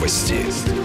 Новости.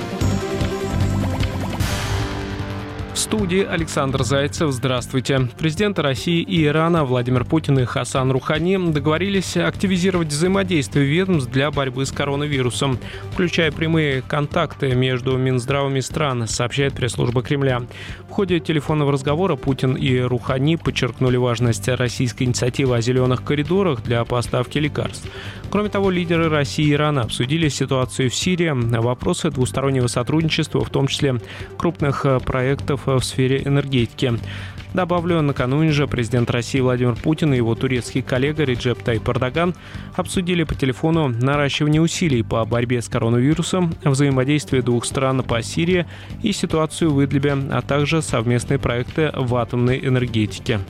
В студии Александр Зайцев. Здравствуйте. Президенты России и Ирана Владимир Путин и Хасан Рухани договорились активизировать взаимодействие ведомств для борьбы с коронавирусом, включая прямые контакты между Минздравами стран, сообщает пресс-служба Кремля. В ходе телефонного разговора Путин и Рухани подчеркнули важность российской инициативы о зеленых коридорах для поставки лекарств. Кроме того, лидеры России и Ирана обсудили ситуацию в Сирии, вопросы двустороннего сотрудничества, в том числе крупных проектов в сфере энергетики. Добавлю, накануне же президент России Владимир Путин и его турецкий коллега Реджеп Тайип Эрдоган обсудили по телефону наращивание усилий по борьбе с коронавирусом, взаимодействие двух стран по Сирии и ситуацию в Идлибе, а также совместные проекты в атомной энергетике.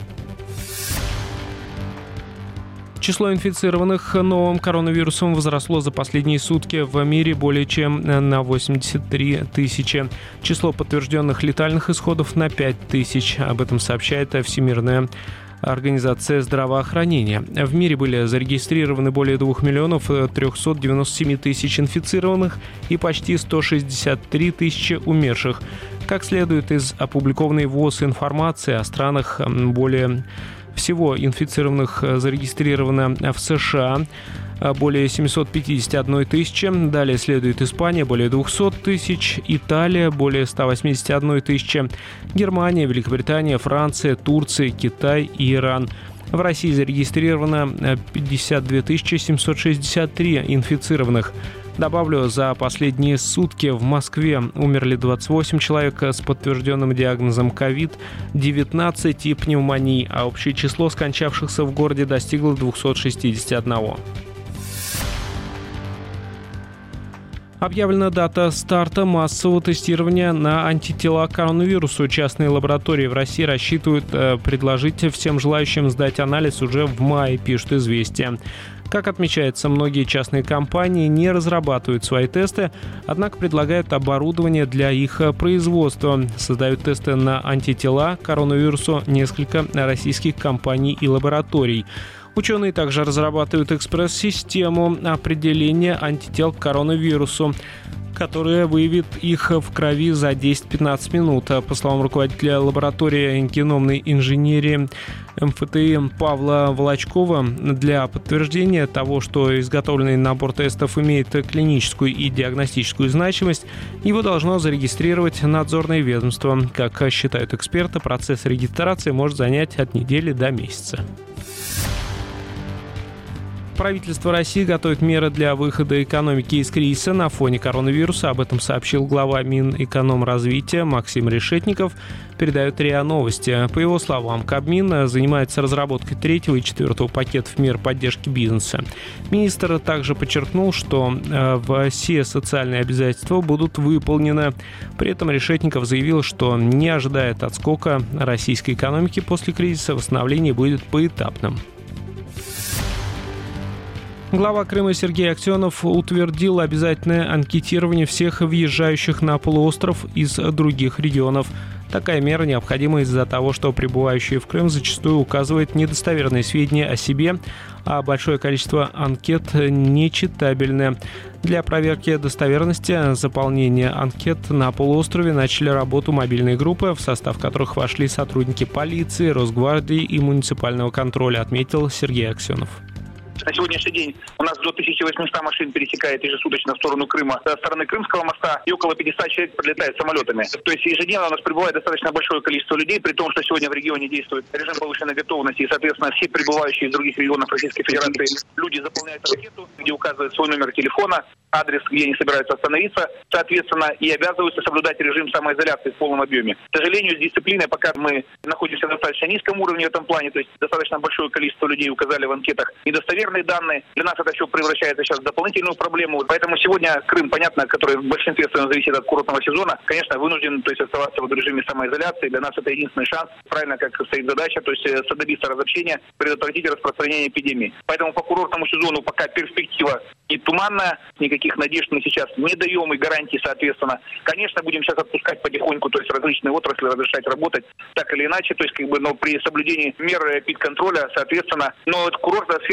Число инфицированных новым коронавирусом возросло за последние сутки в мире более чем на 83 тысячи. Число подтвержденных летальных исходов на 5 тысяч. Об этом сообщает Всемирная организация здравоохранения. В мире были зарегистрированы более 2 миллионов 397 тысяч инфицированных и почти 163 тысячи умерших. Как следует из опубликованной ВОЗ информации о странах, более всего инфицированных зарегистрировано в США более 751 тысячи. Далее следует Испания более 200 тысяч, Италия более 181 тысячи, Германия, Великобритания, Франция, Турция, Китай и Иран. В России зарегистрировано 52 763 инфицированных. Добавлю, за последние сутки в Москве умерли 28 человек с подтвержденным диагнозом COVID-19 и пневмонии, а общее число скончавшихся в городе достигло 261. Объявлена дата старта массового тестирования на антитела к коронавирусу. Частные лаборатории в России рассчитывают предложить всем желающим сдать анализ уже в мае, пишет «Известия». Как отмечается, многие частные компании не разрабатывают свои тесты, однако предлагают оборудование для их производства. Создают тесты на антитела к коронавирусу несколько российских компаний и лабораторий. Ученые также разрабатывают экспресс-систему определения антител к коронавирусу, которая выявит их в крови за 10-15 минут. По словам руководителя лаборатории геномной инженерии МФТИ Павла Волочкова, для подтверждения того, что изготовленный набор тестов имеет клиническую и диагностическую значимость, его должно зарегистрировать надзорное ведомство. Как считают эксперты, процесс регистрации может занять от недели до месяца. Правительство России готовит меры для выхода экономики из кризиса на фоне коронавируса. Об этом сообщил глава Минэкономразвития Максим Решетников, передает РИА Новости. По его словам, Кабмин занимается разработкой 3-го и 4-го пакетов мер поддержки бизнеса. Министр также подчеркнул, что все социальные обязательства будут выполнены. При этом Решетников заявил, что не ожидает отскока российской экономики после кризиса, восстановление будет поэтапным. Глава Крыма Сергей Аксенов утвердил обязательное анкетирование всех въезжающих на полуостров из других регионов. Такая мера необходима из-за того, что прибывающие в Крым зачастую указывают недостоверные сведения о себе, а большое количество анкет нечитабельны. Для проверки достоверности заполнения анкет на полуострове начали работу мобильные группы, в состав которых вошли сотрудники полиции, Росгвардии и муниципального контроля, отметил Сергей Аксенов. На сегодняшний день у нас до 1800 машин пересекает ежесуточно в сторону Крыма со стороны Крымского моста, и около 500 человек прилетает самолетами. То есть ежедневно у нас прибывает достаточно большое количество людей, при том, что сегодня в регионе действует режим повышенной готовности, и, соответственно, все прибывающие из других регионов Российской Федерации люди заполняют анкету, где указывают свой номер телефона, адрес, где они собираются остановиться, соответственно, и обязываются соблюдать режим самоизоляции в полном объеме. К сожалению, с дисциплиной пока мы находимся на достаточно низком уровне в этом плане, то есть достаточно большое количество людей указали в анкетах недостоверные данные. Для нас это все превращается сейчас в дополнительную проблему. Поэтому сегодня Крым, понятно, который в большинстве своем зависит от курортного сезона, конечно, вынужден, то есть, оставаться в режиме самоизоляции. Для нас это единственный шанс, правильно, как стоит задача, то есть добиться разобщения, предотвратить распространение эпидемии. Поэтому по курортному сезону пока перспектива не туманная, никаких надежд мы сейчас не даем и гарантий, соответственно. Конечно, будем сейчас отпускать потихоньку, то есть различные отрасли разрешать работать так или иначе, то есть но при соблюдении мер эпидконтроля, соответственно. Но курортная сфера, наверное,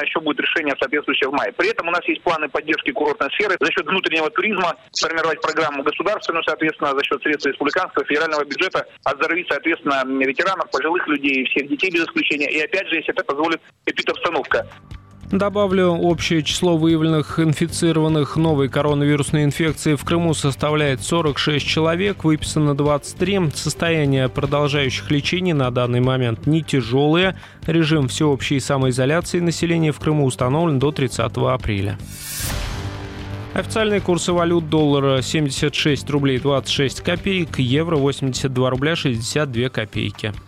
еще будет решение соответствующее в мае. При этом у нас есть планы поддержки курортной сферы за счет внутреннего туризма, сформировать программу государственную, соответственно, за счет средств республиканского, федерального бюджета, оздоровить, соответственно, ветеранов, пожилых людей, всех детей без исключения. И опять же, если это позволит эпидобстановка. Добавлю, общее число выявленных инфицированных новой коронавирусной инфекцией в Крыму составляет 46 человек, выписано 23. Состояние продолжающих лечений на данный момент не тяжелое. Режим всеобщей самоизоляции населения в Крыму установлен до 30 апреля. Официальные курсы валют: доллара 76 рублей 26 копеек, евро 82 рубля 62 копейки.